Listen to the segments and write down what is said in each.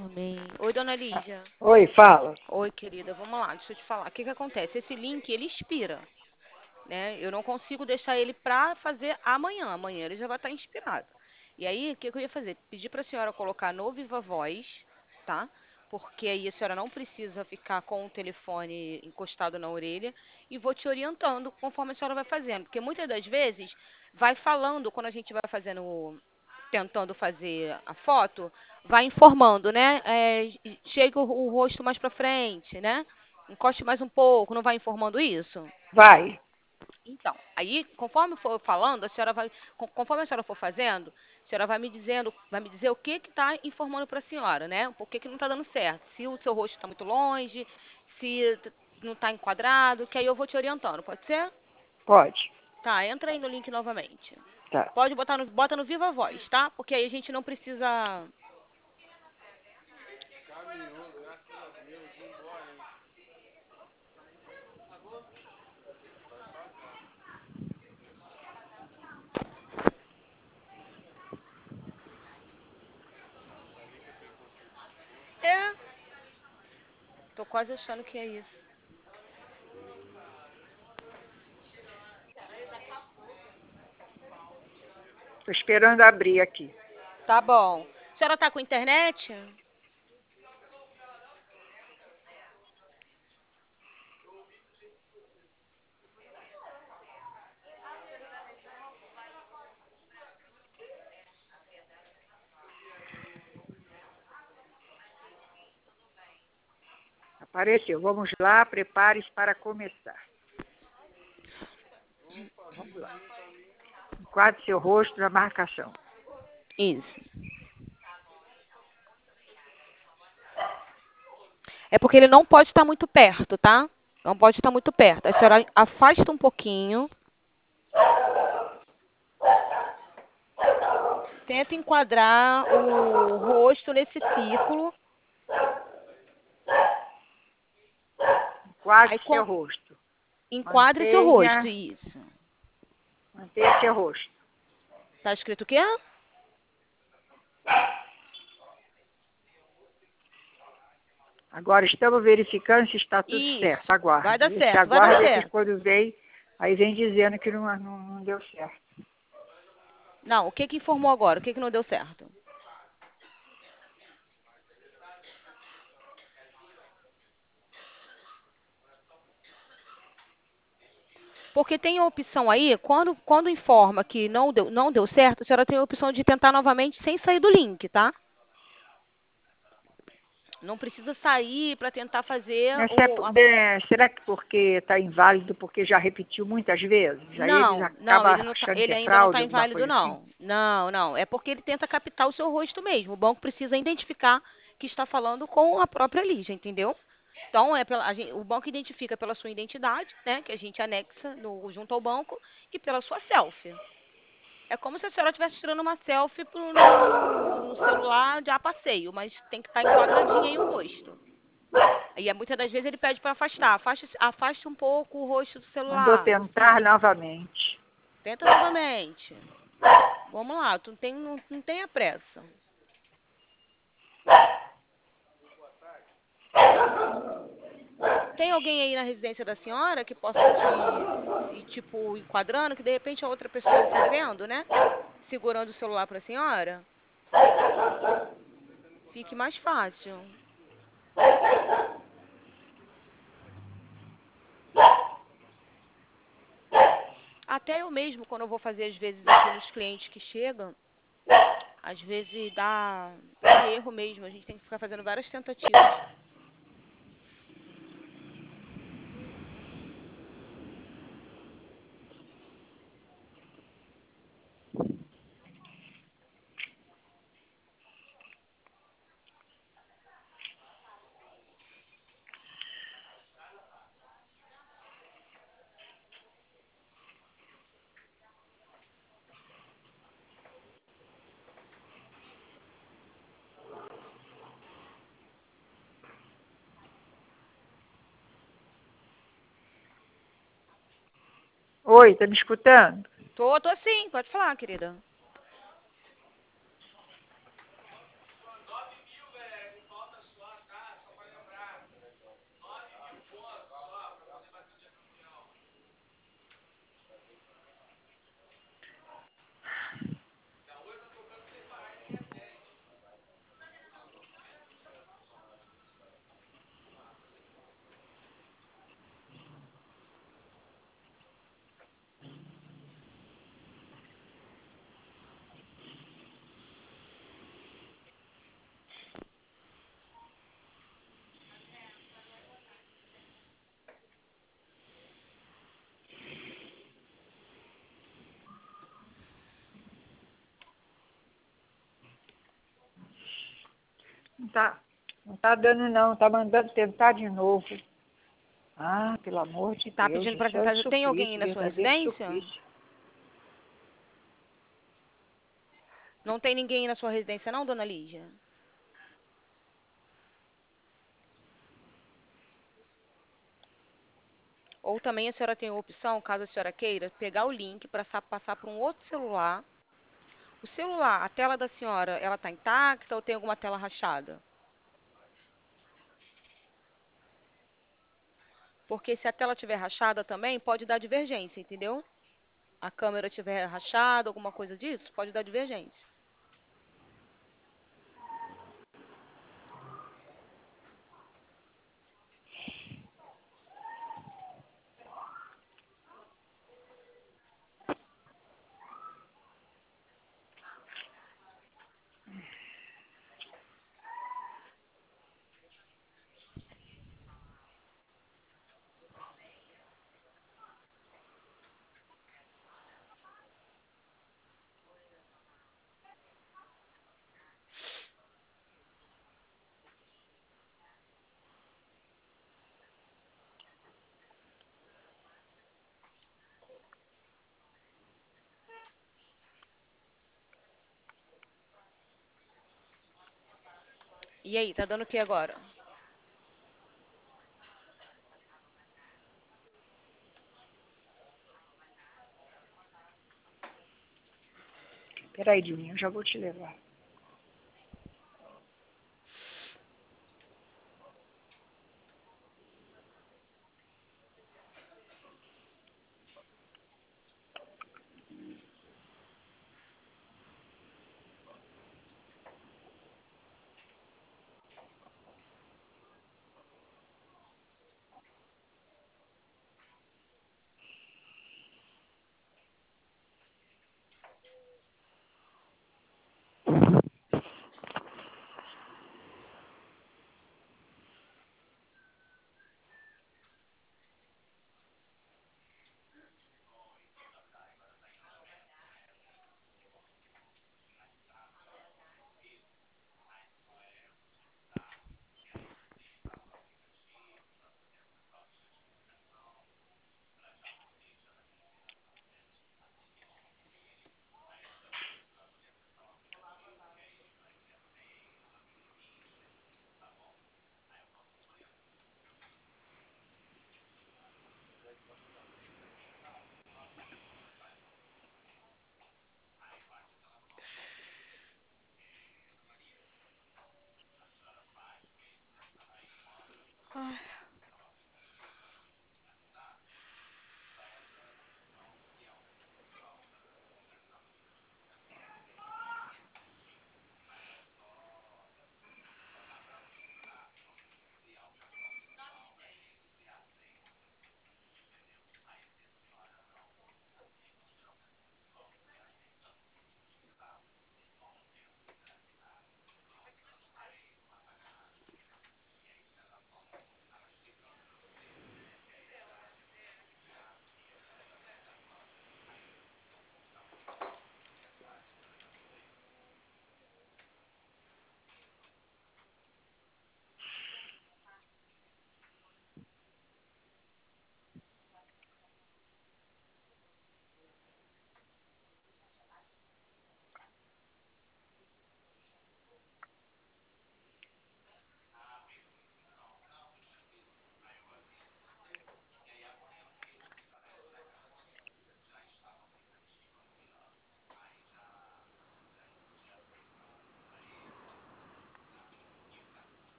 dormir. Oi, dona Lígia. Oi, fala. Oi, querida. Vamos lá, deixa eu te falar. O que que acontece? Esse link, ele expira, né? Eu não consigo deixar ele pra fazer amanhã. Amanhã ele já vai estar inspirado. E aí, o que que eu ia fazer? Pedir pra senhora colocar no Viva Voz, tá? Porque aí a senhora não precisa ficar com o telefone encostado na orelha e vou te orientando conforme a senhora vai fazendo. Porque muitas das vezes vai falando, quando a gente vai fazendo, tentando fazer a foto, vai informando, né? Chega o rosto mais pra frente, né? Encoste mais um pouco, não vai informando isso? Vai. Então, aí, conforme for falando, a senhora vai, conforme a senhora for fazendo, a senhora vai me dizendo, vai me dizer o que está informando para a senhora, né? Por que que não está dando certo? Se o seu rosto está muito longe, se não está enquadrado, que aí eu vou te orientando, pode ser? Pode. Tá, entra aí no link novamente. Tá. Pode botar no, bota no Viva Voz, tá? Porque aí a gente não precisa. É, tô quase achando que é isso. Tô esperando abrir aqui. Tá bom. A senhora tá com internet? Apareceu. Vamos lá, prepare-se para começar. Vamos lá. Enquadre seu rosto na marcação. Isso. É porque ele não pode estar muito perto, tá? Não pode estar muito perto. A senhora afasta um pouquinho. Tenta enquadrar o rosto nesse círculo. Enquadre Aí seu rosto. enquadre seu rosto, Mantenha, isso. mantenha seu rosto. Tá escrito o quê? Agora estamos verificando se está tudo certo. Isso. Vai dar Aguarde. Esse certo, vai dar aguarde aqui certo. quando vem, aí vem dizendo que não deu certo. Não, o que que informou agora? O que que não deu certo? Porque tem a opção aí, quando informa que não deu certo, a senhora tem a opção de tentar novamente sem sair do link, tá? Não precisa sair para tentar fazer Mas o. será que porque está inválido, porque já repetiu muitas vezes? Aí eles Não, acabam achando que ele é ainda não fraude, está alguma inválido, coisa assim? não. Não. É porque ele tenta captar o seu rosto mesmo. O banco precisa identificar que está falando com a própria Lígia, entendeu? Então, o banco identifica pela sua identidade, né? Que a gente anexa junto ao banco, e pela sua selfie. É como se a senhora estivesse tirando uma selfie no celular de a passeio, mas tem que estar enquadradinho aí o rosto. E muitas das vezes ele pede para afastar. Afaste um pouco o rosto do Mandou celular, do tentar fio. novamente. Tenta novamente. Vamos lá, tu não tenha pressa. Tem alguém aí na residência da senhora que possa ir, tipo, enquadrando, que de repente a outra pessoa fazendo, né? Segurando o celular para a senhora? Fique mais fácil. Até eu mesmo, quando eu vou fazer, às vezes, aqui nos clientes que chegam, às vezes dá erro mesmo. A gente tem que ficar fazendo várias tentativas. Oi, tá me escutando? Tô sim, pode falar, querida. Não tá dando não, tá mandando tentar de novo. Ah, pelo amor de Tá Deus, pedindo para isso é um tentar. Tem alguém aí suplício, na sua verdadeiro residência? suplício. Não tem ninguém aí na sua residência, não, dona Lígia? Ou também a senhora tem a opção, caso a senhora queira, pegar o link para passar para um outro celular. O celular, a tela da senhora, ela está intacta ou tem alguma tela rachada? Porque se a tela estiver rachada também, pode dar divergência, entendeu? A câmera estiver rachada, alguma coisa disso, pode dar divergência. E aí, tá dando o que agora? Peraí, Dilminha, eu já vou te levar.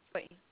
Foi.